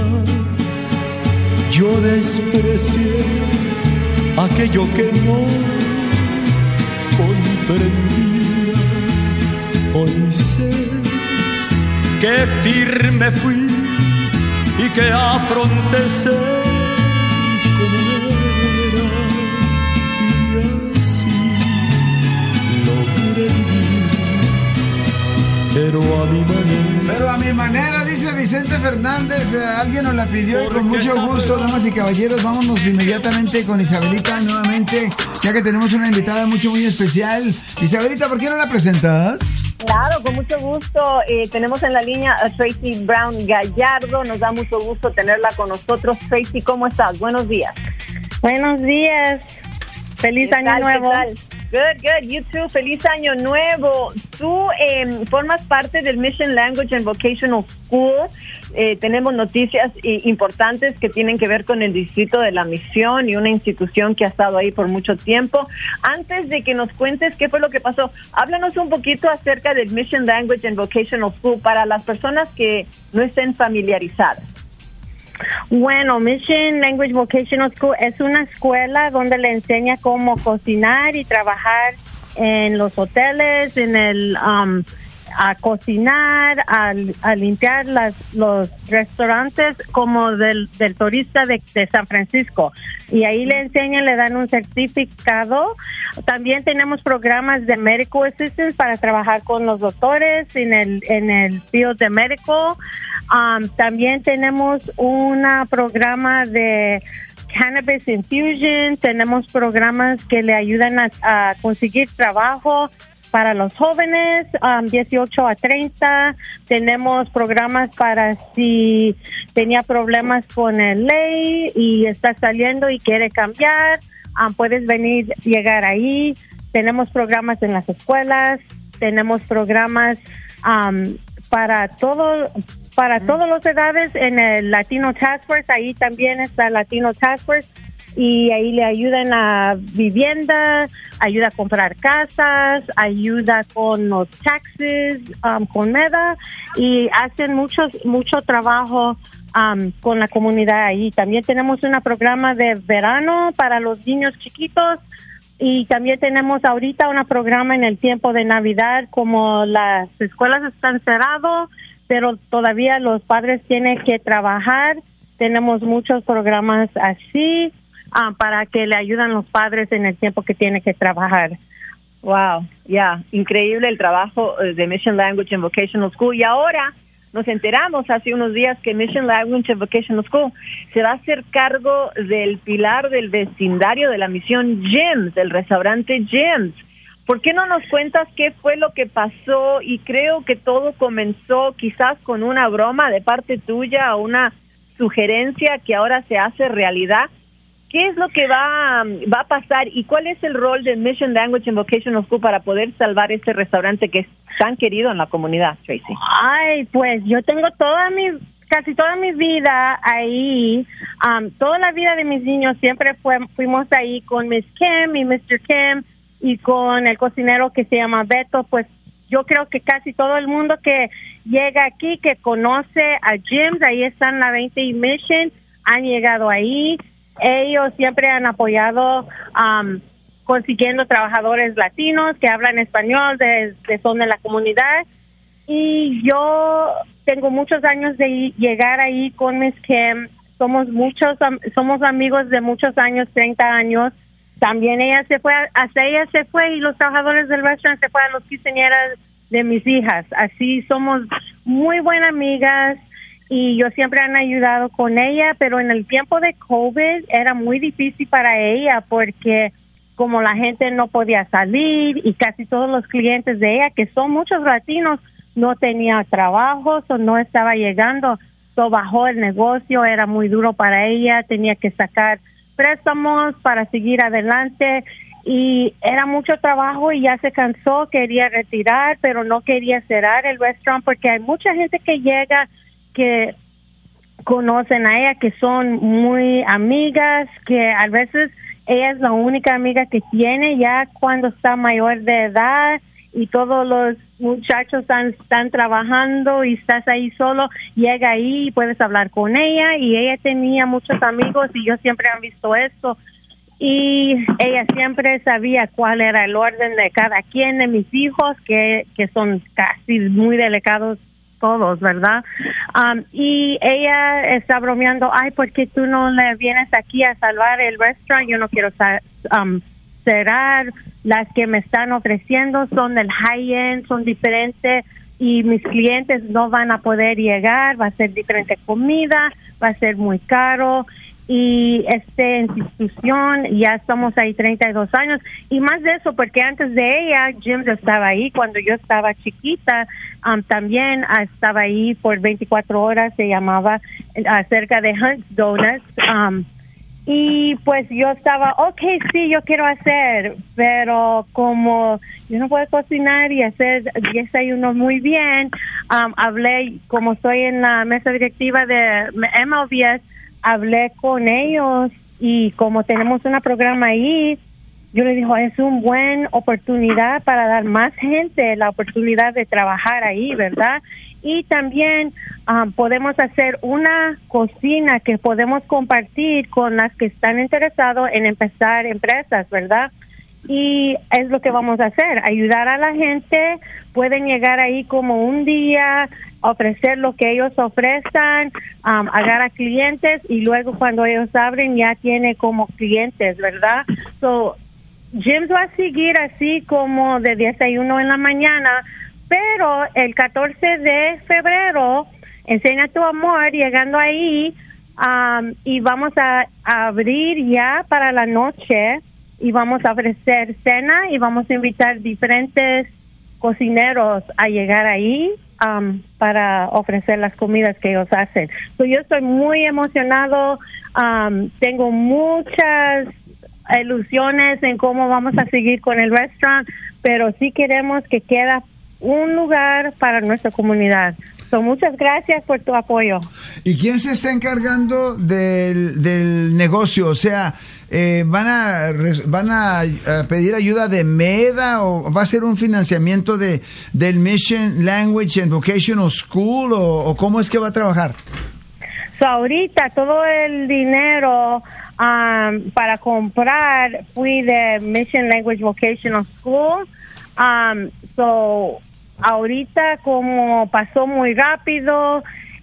yo desprecié aquello que no comprendía. Hoy sé que firme fui y que afronté ser como era, y así logré vivir, pero a mi manera. Pero a mi manera, dice Vicente Fernández, alguien nos la pidió y con mucho gusto, damas y caballeros, vámonos inmediatamente con Isabelita nuevamente, ya que tenemos una invitada muy especial. Isabelita, ¿por qué no la presentas? Claro, con mucho gusto. Tenemos en la línea a Tracy Brown Gallardo. Nos da mucho gusto tenerla con nosotros. Tracy, ¿cómo estás? Buenos días. Buenos días. Feliz año nuevo. ¿Qué tal? Good. You too. Feliz año nuevo. Tú formas parte del Mission Language and Vocational School. Tenemos noticias importantes que tienen que ver con el Distrito de la Misión y una institución que ha estado ahí por mucho tiempo. Antes de que nos cuentes qué fue lo que pasó, háblanos un poquito acerca del Mission Language and Vocational School para las personas que no estén familiarizadas. Bueno, Mission Language Vocational School es una escuela donde le enseña cómo cocinar y trabajar en los hoteles, en el a cocinar, a limpiar los restaurantes como del turista de San Francisco. Y ahí le enseñan, le dan un certificado. También tenemos programas de medical assistance para trabajar con los doctores en el field de médico. También tenemos un programa de cannabis infusion. Tenemos programas que le ayudan a conseguir trabajo para los jóvenes, 18 a 30. Tenemos programas para si tenía problemas con el ley y está saliendo y quiere cambiar, puedes llegar ahí. Tenemos programas en las escuelas, tenemos programas para todas las edades en el Latino Task Force. Ahí también está el Latino Task Force y ahí le ayudan a vivienda, ayuda a comprar casas, ayuda con los taxes, con MEDA, y hacen mucho trabajo con la comunidad ahí. También tenemos un programa de verano para los niños chiquitos. Y también tenemos ahorita un programa en el tiempo de Navidad, como las escuelas están cerradas, pero todavía los padres tienen que trabajar. Tenemos muchos programas así para que le ayuden los padres en el tiempo que tienen que trabajar. Wow, increíble el trabajo de Mission Language and Vocational School. Y ahora nos enteramos hace unos días que Mission Language and Vocational School se va a hacer cargo del pilar del vecindario de la misión Jim's, del restaurante Jim's. ¿Por qué no nos cuentas qué fue lo que pasó? Y creo que todo comenzó quizás con una broma de parte tuya o una sugerencia que ahora se hace realidad. ¿Qué es lo que va a pasar y cuál es el rol de Mission Language and Vocational School para poder salvar este restaurante que es tan querido en la comunidad, Tracy? Ay, pues yo tengo casi toda mi vida ahí. Toda la vida de mis niños siempre fuimos ahí con Miss Kim y Mr. Kim y con el cocinero que se llama Beto. Pues yo creo que casi todo el mundo que llega aquí, que conoce a Jim's, ahí están la 20 y Mission, han llegado ahí. Ellos siempre han apoyado consiguiendo trabajadores latinos que hablan español, son de la comunidad. Y yo tengo muchos años de llegar ahí con Miss Kim. Somos amigos de muchos años, 30 años. también ella se fue y los trabajadores del restaurante se fueron a las quinceañeras de mis hijas. Así somos muy buenas amigas y yo siempre han ayudado con ella, pero en el tiempo de COVID era muy difícil para ella porque como la gente no podía salir y casi todos los clientes de ella, que son muchos latinos, no tenía trabajo o no estaba llegando. So bajó el negocio, era muy duro para ella, tenía que sacar préstamos para seguir adelante y era mucho trabajo y ya se cansó, quería retirar, pero no quería cerrar el restaurante porque hay mucha gente que llega que conocen a ella, que son muy amigas, que a veces ella es la única amiga que tiene ya cuando está mayor de edad y todos los muchachos están trabajando y estás ahí solo, llega ahí y puedes hablar con ella y ella tenía muchos amigos y yo siempre he visto eso y ella siempre sabía cuál era el orden de cada quien de mis hijos que son casi muy delicados todos, ¿verdad? Y ella está bromeando, ay, ¿por qué tú no le vienes aquí a salvar el restaurante? Yo no quiero cerrar. Las que me están ofreciendo son del high-end, son diferentes y mis clientes no van a poder llegar, va a ser diferente comida, va a ser muy caro y esta institución ya estamos ahí 32 años y más de eso porque antes de ella Jim's estaba ahí cuando yo estaba chiquita, también estaba ahí por 24 horas, se llamaba cerca de Hunt's Donuts, y pues yo estaba, okay, sí, yo quiero hacer, pero como yo no puedo cocinar y hacer desayuno muy bien, hablé, como estoy en la mesa directiva de MLBS, hablé con ellos y como tenemos un programa ahí, yo le dije, es una buena oportunidad para dar más gente la oportunidad de trabajar ahí, ¿verdad? Y también podemos hacer una cocina que podemos compartir con las que están interesados en empezar empresas, ¿verdad? Y es lo que vamos a hacer, ayudar a la gente, pueden llegar ahí como un día, ofrecer lo que ellos ofrezcan, agarrar clientes y luego cuando ellos abren ya tiene como clientes, ¿verdad? So, Jim's va a seguir así como de desayuno en la mañana, pero el 14 de febrero, Enseña tu Amor, llegando ahí, y vamos a abrir ya para la noche y vamos a ofrecer cena y vamos a invitar diferentes cocineros a llegar ahí para ofrecer las comidas que ellos hacen. So, yo estoy muy emocionado, tengo muchas ilusiones en cómo vamos a seguir con el restaurante, pero sí queremos que quede un lugar para nuestra comunidad. So, muchas gracias por tu apoyo. ¿Y quién se está encargando del negocio? O sea, ¿van a pedir ayuda de MEDA o va a ser un financiamiento del Mission Language and Vocational School o cómo es que va a trabajar? So, ahorita todo el dinero para comprar fui de Mission Language Vocational School. So, ahorita como pasó muy rápido,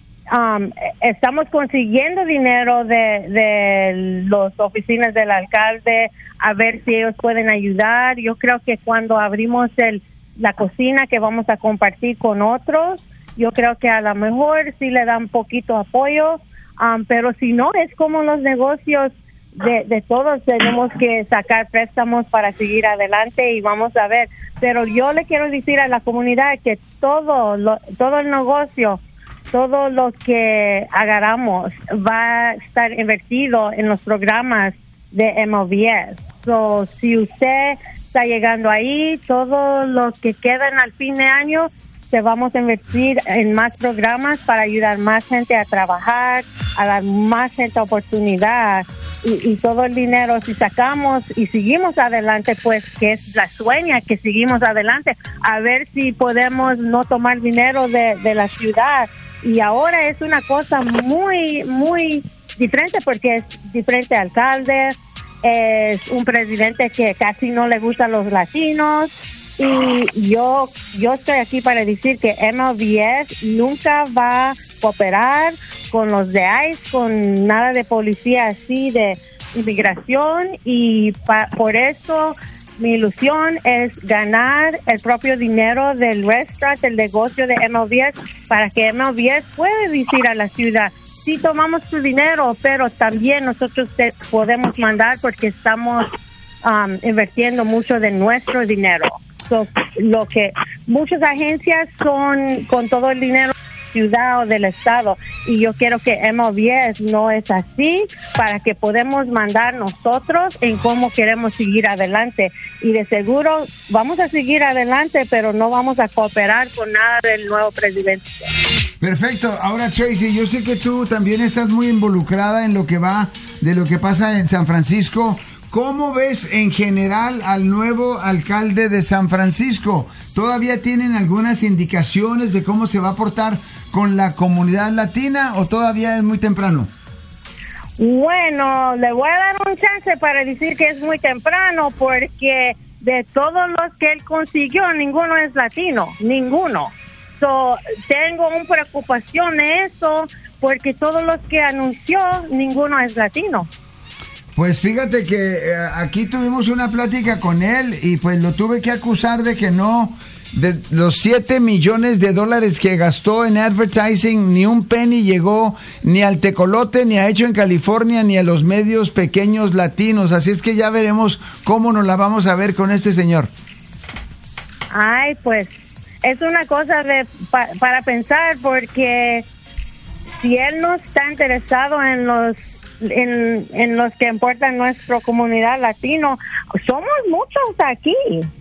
estamos consiguiendo dinero de las oficinas del alcalde a ver si ellos pueden ayudar. Yo creo que cuando abrimos la cocina que vamos a compartir con otros, yo creo que a lo mejor sí le dan poquito apoyo, pero si no, es como los negocios de todos, tenemos que sacar préstamos para seguir adelante y vamos a ver. Pero yo le quiero decir a la comunidad que todo el negocio, todo lo que agarramos va a estar invertido en los programas de MLBS. So, si usted está llegando ahí, todo lo que quedan al fin de año, se vamos a invertir en más programas para ayudar más gente a trabajar, a dar más gente oportunidad y todo el dinero, si sacamos y seguimos adelante, pues que es la sueña, que seguimos adelante, a ver si podemos no tomar dinero de la ciudad. Y ahora es una cosa muy, muy diferente porque es diferente alcalde, es un presidente que casi no le gustan los latinos. Y yo estoy aquí para decir que MLBS nunca va a cooperar con los de ICE, con nada de policía así, de inmigración y por eso mi ilusión es ganar el propio dinero del restaurante, el negocio de MLBS, para que MLBS pueda decir a la ciudad, sí tomamos tu dinero, pero también nosotros te podemos mandar porque estamos invirtiendo mucho de nuestro dinero. So, lo que muchas agencias son con todo el dinero ciudad o del estado, y yo quiero que MLBS no es así, para que podamos mandar nosotros en cómo queremos seguir adelante, y de seguro vamos a seguir adelante, pero no vamos a cooperar con nada del nuevo presidente. Perfecto. Ahora, Tracy, yo sé que tú también estás muy involucrada en lo que va de lo que pasa en San Francisco. ¿Cómo ves en general al nuevo alcalde de San Francisco? ¿Todavía tienen algunas indicaciones de cómo se va a portar con la comunidad latina o todavía es muy temprano? Bueno, le voy a dar un chance para decir que es muy temprano, porque de todos los que él consiguió, ninguno es latino, ninguno. So, tengo una preocupación de eso, porque todos los que anunció, ninguno es latino. Pues fíjate que aquí tuvimos una plática con él y pues lo tuve que acusar de que no, de los $7 millones que gastó en advertising, ni un penny llegó ni al tecolote, ni a Hecho en California, ni a los medios pequeños latinos. Así es que ya veremos cómo nos la vamos a ver con este señor. Ay, pues es una cosa para pensar, porque si él no está interesado en los que importan nuestra comunidad latino, somos muchos aquí,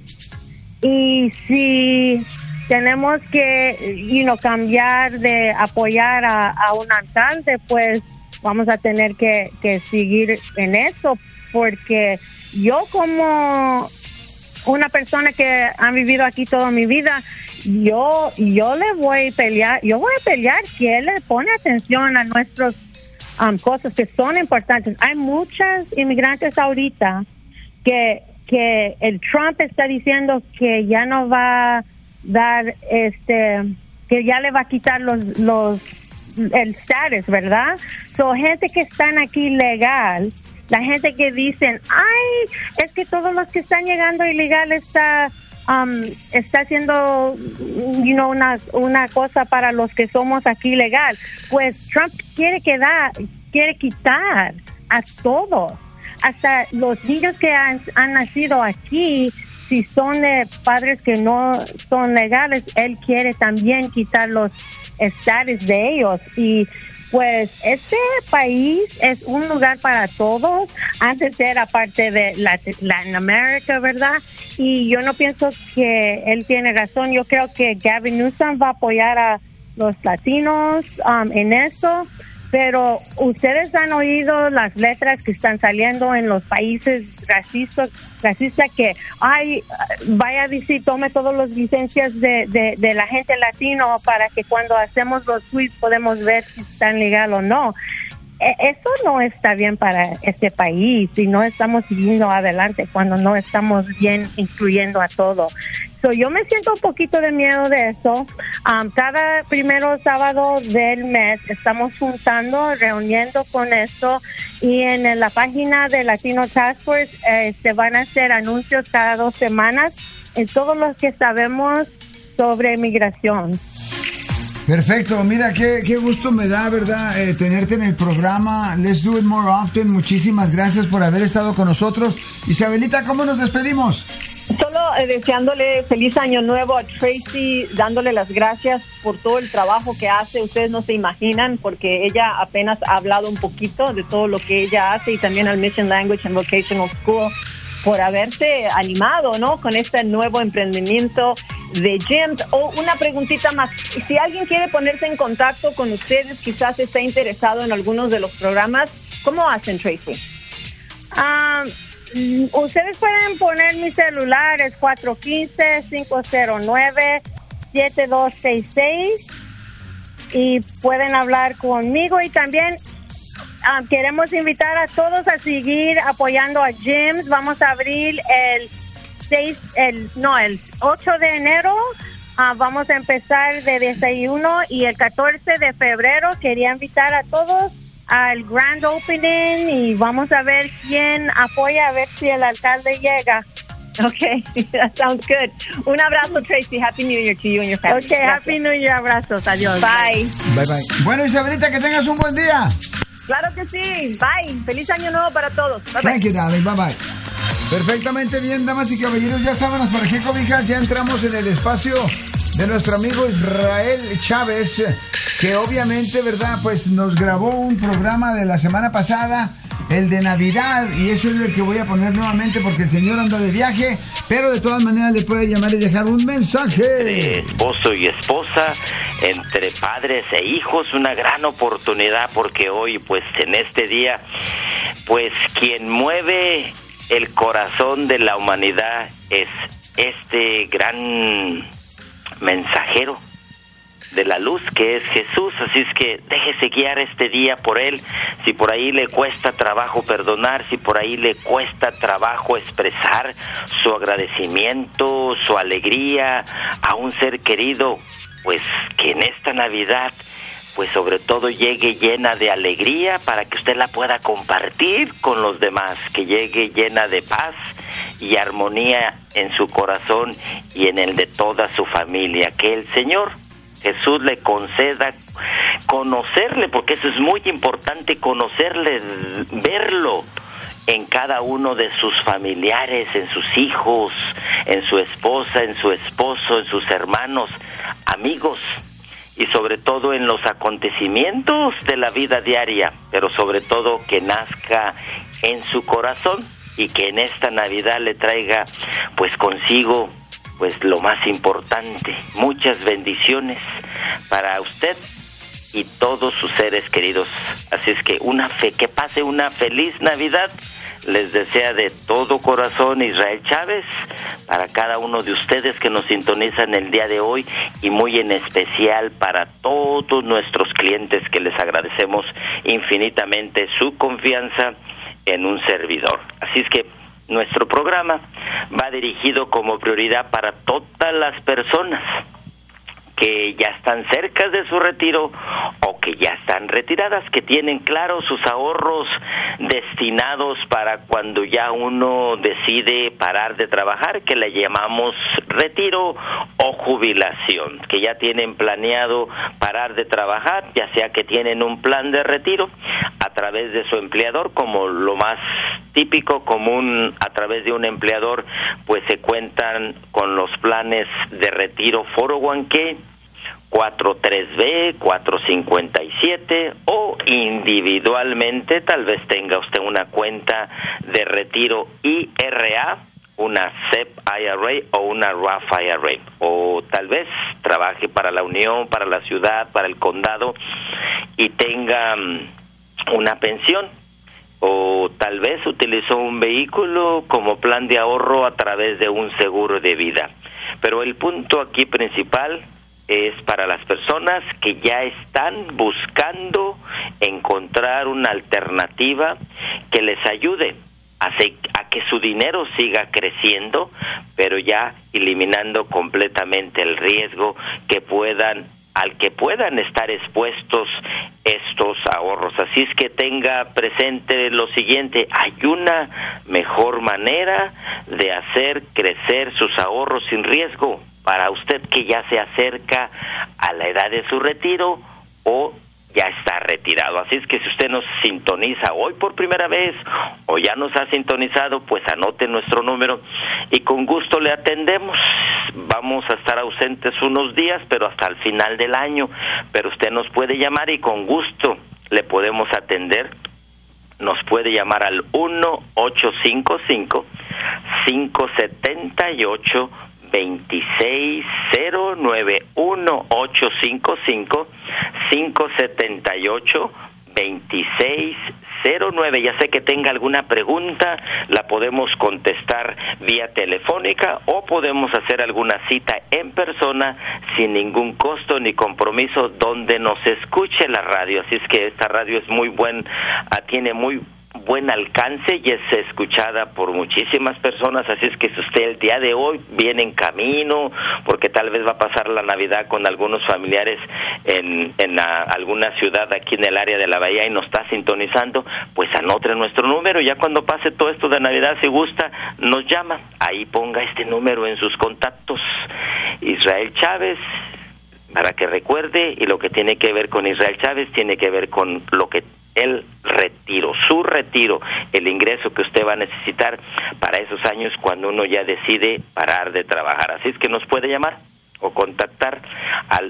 y si tenemos que cambiar de apoyar a un alcalde, pues vamos a tener que seguir en eso, porque yo, como una persona que ha vivido aquí toda mi vida, yo le voy a pelear, que él le pone atención a nuestros cosas que son importantes. Hay muchas inmigrantes ahorita que el Trump está diciendo que ya no va a dar, que ya le va a quitar el status, ¿verdad? So, gente que están aquí legal, la gente que dicen, ay, es que todos los que están llegando ilegal está haciendo una cosa para los que somos aquí legal. Pues Trump quiere quitar a todos, hasta los niños que han nacido aquí, si son de padres que no son legales, él quiere también quitar los estatus de ellos. Y pues este país es un lugar para todos. Antes era parte de Latin America, ¿verdad? Y yo no pienso que él tiene razón. Yo creo que Gavin Newsom va a apoyar a los latinos en eso. Pero ustedes han oído las letras que están saliendo en los países racistas que, ay, vaya a decir, tome todas las licencias de la gente latino para que cuando hacemos los tweets podemos ver si están legal o no. Eso no está bien para este país, y no estamos siguiendo adelante cuando no estamos bien incluyendo a todo. So, yo me siento un poquito de miedo de eso. Cada primero sábado del mes estamos reuniendo con esto, y en la página de Latino Task Force se van a hacer anuncios cada 2 semanas en todo lo que sabemos sobre migración. Perfecto, mira, qué gusto me da, ¿verdad? Tenerte en el programa. Let's do it more often. Muchísimas gracias por haber estado con nosotros. Isabelita, ¿cómo nos despedimos? Solo deseándole feliz año nuevo a Tracy, dándole las gracias por todo el trabajo que hace. Ustedes no se imaginan, porque ella apenas ha hablado un poquito de todo lo que ella hace, y también al Mission Language and Vocational School por haberse animado, ¿no?, con este nuevo emprendimiento de gyms. Una preguntita más, si alguien quiere ponerse en contacto con ustedes, quizás está interesado en algunos de los programas, ¿cómo hacen, Tracy? Ustedes pueden poner mi celular, es 415-509-7266, y pueden hablar conmigo. Y también queremos invitar a todos a seguir apoyando a gyms. Vamos a abrir el 8 de enero. Vamos a empezar de desayuno, y el 14 de febrero quería invitar a todos al grand opening y vamos a ver quién apoya, a ver si el alcalde llega. Okay, that sounds good. Un abrazo, Tracy. Happy New Year to you and your family. Okay, Happy New Year. Abrazos. Adiós. Bye. Bye, bye. Bueno, Isabelita, que tengas un buen día. Claro que sí. Bye. Feliz año nuevo para todos. Bye, Thank you, darling. Bye, bye. Perfectamente bien, damas y caballeros. Ya sábanas para qué cobijas. Ya entramos en el espacio de nuestro amigo Israel Chávez, que obviamente, ¿verdad? Pues nos grabó un programa de la semana pasada, el de Navidad, y ese es el que voy a poner nuevamente porque el señor anda de viaje, pero de todas maneras le puede llamar y dejar un mensaje. Entre esposo y esposa, entre padres e hijos, una gran oportunidad, porque hoy, pues en este día, pues quien mueve el corazón de la humanidad es este gran mensajero de la luz, que es Jesús. Así es que déjese guiar este día por él. Si por ahí le cuesta trabajo perdonar, si por ahí le cuesta trabajo expresar su agradecimiento, su alegría a un ser querido, pues que en esta Navidad, pues sobre todo llegue llena de alegría para que usted la pueda compartir con los demás, que llegue llena de paz y armonía en su corazón y en el de toda su familia. Que el Señor Jesús le conceda conocerle, porque eso es muy importante, conocerle, verlo en cada uno de sus familiares, en sus hijos, en su esposa, en su esposo, en sus hermanos, amigos, y sobre todo en los acontecimientos de la vida diaria, pero sobre todo que nazca en su corazón y que en esta Navidad le traiga pues consigo pues lo más importante, muchas bendiciones para usted y todos sus seres queridos. Así es que que pase una feliz Navidad. Les desea de todo corazón Israel Chávez, para cada uno de ustedes que nos sintonizan el día de hoy, y muy en especial para todos nuestros clientes, que les agradecemos infinitamente su confianza en un servidor. Así es que nuestro programa va dirigido como prioridad para todas las personas que ya están cerca de su retiro o que ya están retiradas, que tienen claros sus ahorros destinados para cuando ya uno decide parar de trabajar, que le llamamos retiro o jubilación, que ya tienen planeado parar de trabajar, ya sea que tienen un plan de retiro a través de su empleador, como lo más típico, común, a través de un empleador, pues se cuentan con los planes de retiro 401k, 43B, 457, o individualmente tal vez tenga usted una cuenta de retiro IRA, una SEP IRA o una Roth IRA, o tal vez trabaje para la Unión, para la ciudad, para el condado y tenga una pensión, o tal vez utilizó un vehículo como plan de ahorro a través de un seguro de vida. Pero el punto aquí principal es para las personas que ya están buscando encontrar una alternativa que les ayude a que su dinero siga creciendo, pero ya eliminando completamente el riesgo al que puedan estar expuestos estos ahorros. Así es que tenga presente lo siguiente: hay una mejor manera de hacer crecer sus ahorros sin riesgo para usted que ya se acerca a la edad de su retiro o ya está retirado. Así es que si usted nos sintoniza hoy por primera vez o ya nos ha sintonizado, pues anote nuestro número y con gusto le atendemos. Vamos a estar ausentes unos días, pero hasta el final del año, pero usted nos puede llamar y con gusto le podemos atender. Nos puede llamar al 1-855-578-2609, 1-855-578-2609. Ya sé que tenga alguna pregunta, la podemos contestar vía telefónica o podemos hacer alguna cita en persona sin ningún costo ni compromiso donde nos escuche la radio. Así es que esta radio es muy tiene muy buen alcance y es escuchada por muchísimas personas, así es que si usted el día de hoy viene en camino, porque tal vez va a pasar la Navidad con algunos familiares en alguna ciudad aquí en el área de la Bahía y nos está sintonizando, pues anote nuestro número, ya cuando pase todo esto de Navidad, si gusta, nos llama, ahí ponga este número en sus contactos, Israel Chávez, para que recuerde, y lo que tiene que ver con Israel Chávez tiene que ver con lo que el retiro, su retiro, el ingreso que usted va a necesitar para esos años cuando uno ya decide parar de trabajar. Así es que nos puede llamar o contactar al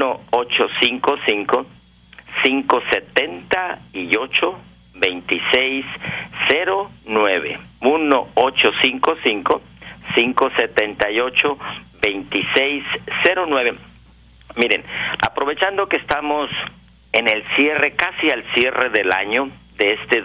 1-855-578-2609. 1-855-578-2609. Miren, aprovechando que estamos en el cierre, casi al cierre del año de este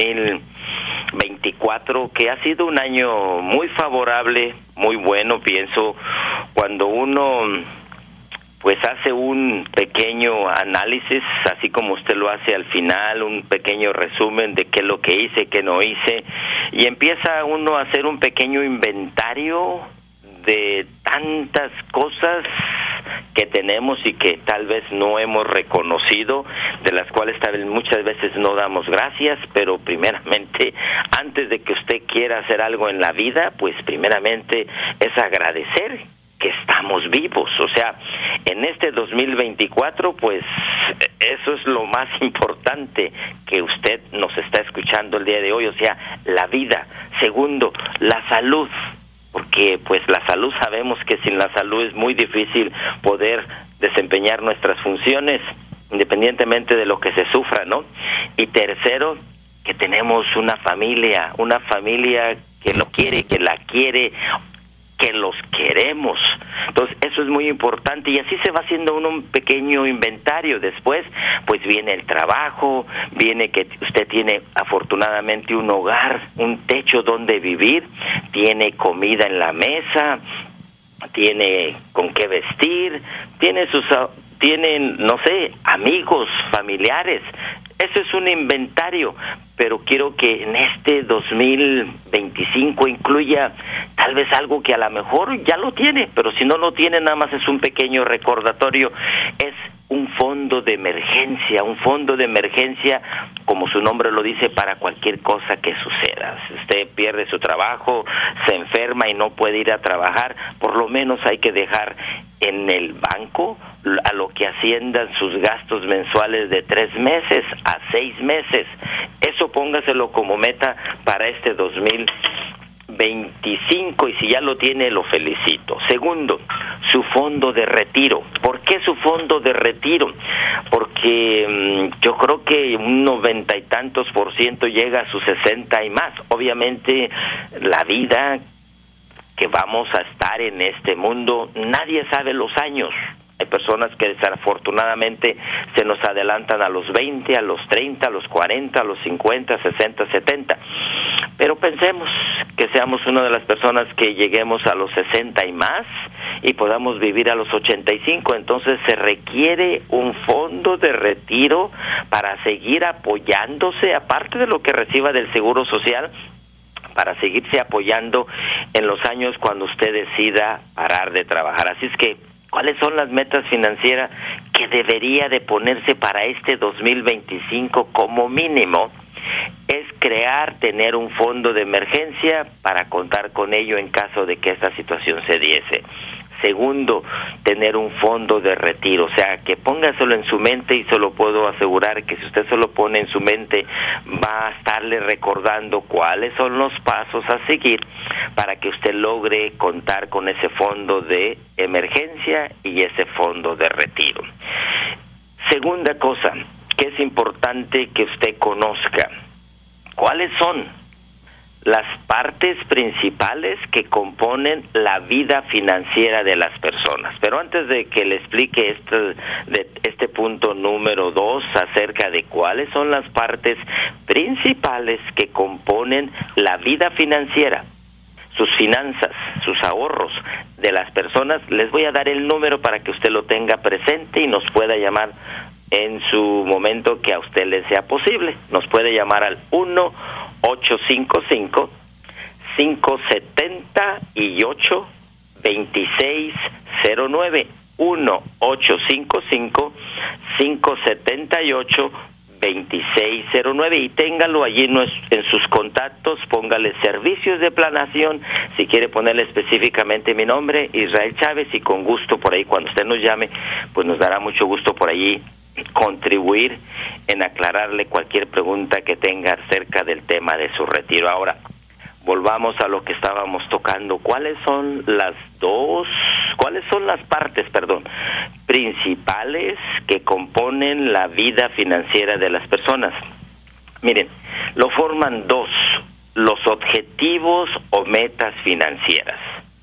2024, que ha sido un año muy favorable, muy bueno, pienso, cuando uno pues hace un pequeño análisis, así como usted lo hace al final, un pequeño resumen de qué es lo que hice, qué no hice, y empieza uno a hacer un pequeño inventario de tantas cosas que tenemos y que tal vez no hemos reconocido, de las cuales tal vez muchas veces no damos gracias, pero primeramente, antes de que usted quiera hacer algo en la vida, pues primeramente es agradecer que estamos vivos. O sea, en este 2024, pues eso es lo más importante, que usted nos está escuchando el día de hoy, o sea, la vida. Segundo, la salud, porque pues la salud, sabemos que sin la salud es muy difícil poder desempeñar nuestras funciones, independientemente de lo que se sufra, ¿no? Y tercero, que tenemos una familia que lo quiere, que la quiere, que los queremos. Entonces eso es muy importante, y así se va haciendo uno un pequeño inventario. Después pues viene el trabajo, viene que usted tiene afortunadamente un hogar, un techo donde vivir, tiene comida en la mesa, tiene con qué vestir, tienen, no sé, amigos, familiares. Eso es un inventario, pero quiero que en este 2025 incluya tal vez algo que a lo mejor ya lo tiene, pero si no lo tiene, nada más es un pequeño recordatorio. Es un fondo de emergencia, como su nombre lo dice, para cualquier cosa que suceda. Si usted pierde su trabajo, se enferma y no puede ir a trabajar, por lo menos hay que dejar en el banco a lo que asciendan sus gastos mensuales de 3 meses a 6 meses. Eso póngaselo como meta para este 2025, y si ya lo tiene, lo felicito. Segundo, su fondo de retiro. ¿Por qué su fondo de retiro? Porque yo creo que un 90 y tantos % llega a sus 60 y más. Obviamente la vida que vamos a estar en este mundo, nadie sabe los años. Hay personas que desafortunadamente se nos adelantan a los 20, a los 30, a los 40, a los 50, 60, 70. Pero pensemos que seamos una de las personas que lleguemos a los 60 y más y podamos vivir a los 85. Entonces se requiere un fondo de retiro para seguir apoyándose, aparte de lo que reciba del Seguro Social, para seguirse apoyando en los años cuando usted decida parar de trabajar. Así es que, ¿cuáles son las metas financieras que debería de ponerse para este 2025 como mínimo? Es tener un fondo de emergencia para contar con ello en caso de que esta situación se diese. Segundo, tener un fondo de retiro, o sea, que póngaselo en su mente, y se lo puedo asegurar que si usted se lo pone en su mente, va a estarle recordando cuáles son los pasos a seguir para que usted logre contar con ese fondo de emergencia y ese fondo de retiro. Segunda cosa que es importante que usted conozca, ¿cuáles son las partes principales que componen la vida financiera de las personas? Pero antes de que le explique este punto número 2 acerca de cuáles son las partes principales que componen la vida financiera, sus finanzas, sus ahorros de las personas, les voy a dar el número para que usted lo tenga presente y nos pueda llamar en su momento que a usted le sea posible. Nos puede llamar al 1-855-578-2609. 1-855-578-2609, y téngalo allí en sus contactos. Póngale servicios de planación, si quiere ponerle específicamente mi nombre, Israel Chávez, y con gusto por ahí, cuando usted nos llame, pues nos dará mucho gusto por allí contribuir en aclararle cualquier pregunta que tenga acerca del tema de su retiro. Ahora, volvamos a lo que estábamos tocando. ¿Cuáles son las partes, principales que componen la vida financiera de las personas? Miren, lo forman dos: los objetivos o metas financieras.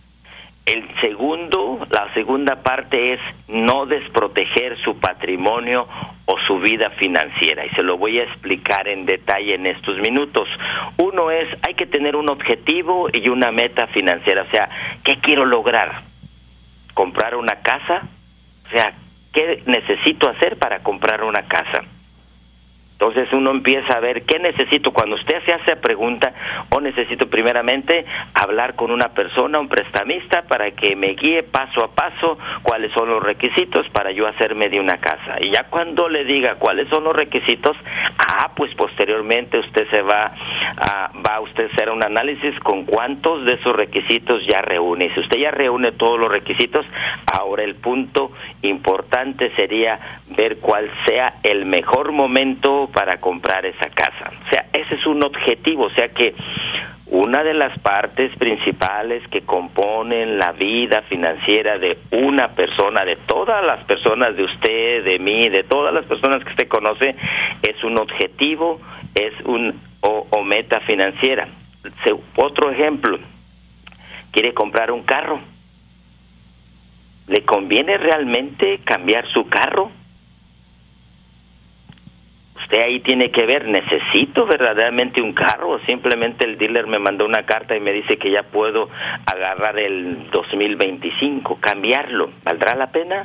La segunda parte es no desproteger su patrimonio o su vida financiera, y se lo voy a explicar en detalle en estos minutos. Uno es, hay que tener un objetivo y una meta financiera, o sea, ¿qué quiero lograr? ¿Comprar una casa? O sea, ¿qué necesito hacer para comprar una casa? Entonces uno empieza a ver qué necesito. Cuando usted se hace la pregunta, necesito primeramente hablar con una persona, un prestamista, para que me guíe paso a paso cuáles son los requisitos para yo hacerme de una casa. Y ya cuando le diga cuáles son los requisitos, pues posteriormente usted va a hacer un análisis con cuántos de esos requisitos ya reúne. Y si usted ya reúne todos los requisitos, ahora el punto importante sería ver cuál sea el mejor momento para comprar esa casa. O sea, ese es un objetivo. O sea que una de las partes principales que componen la vida financiera de una persona, de todas las personas, de usted, de mí, de todas las personas que usted conoce, es un objetivo, es o meta financiera. Otro ejemplo, quiere comprar un carro. ¿Le conviene realmente cambiar su carro? Usted ahí tiene que ver, ¿necesito verdaderamente un carro o simplemente el dealer me mandó una carta y me dice que ya puedo agarrar el 2025, cambiarlo? ¿Valdrá la pena?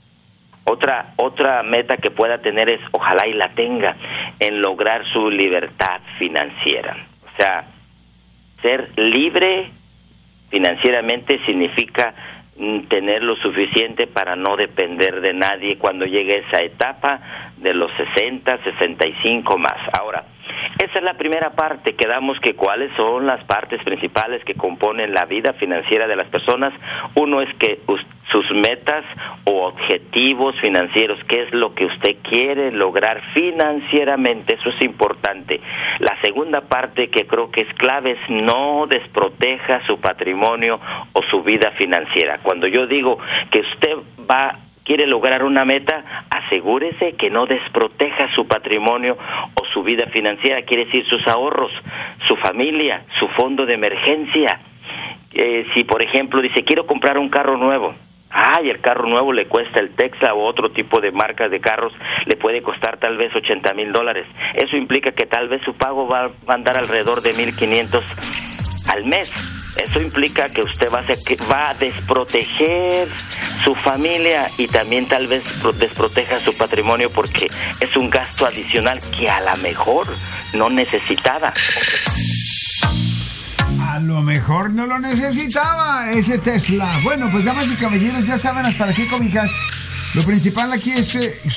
Otra meta que pueda tener es, ojalá y la tenga, en lograr su libertad financiera. O sea, ser libre financieramente significa tener lo suficiente para no depender de nadie cuando llegue esa etapa de los 60, 65 más. Ahora, esa es la primera parte. Quedamos que cuáles son las partes principales que componen la vida financiera de las personas. Uno es que sus metas o objetivos financieros, qué es lo que usted quiere lograr financieramente, eso es importante. La segunda parte que creo que es clave es no desproteja su patrimonio o su vida financiera. Cuando yo digo que usted quiere lograr una meta, asegúrese que no desproteja su patrimonio o su vida financiera, quiere decir sus ahorros, su familia, su fondo de emergencia. Si por ejemplo dice, quiero comprar un carro nuevo, y el carro nuevo le cuesta, el Tesla o otro tipo de marcas de carros, le puede costar tal vez $80,000. Eso implica que tal vez su pago va a andar alrededor de $1,500 al mes. Eso implica que usted va a desproteger su familia y también tal vez desproteja su patrimonio, porque es un gasto adicional que a lo mejor no necesitaba. A lo mejor no lo necesitaba ese Tesla. Bueno, pues damas y caballeros, ya saben hasta qué cobijas. Lo principal aquí es que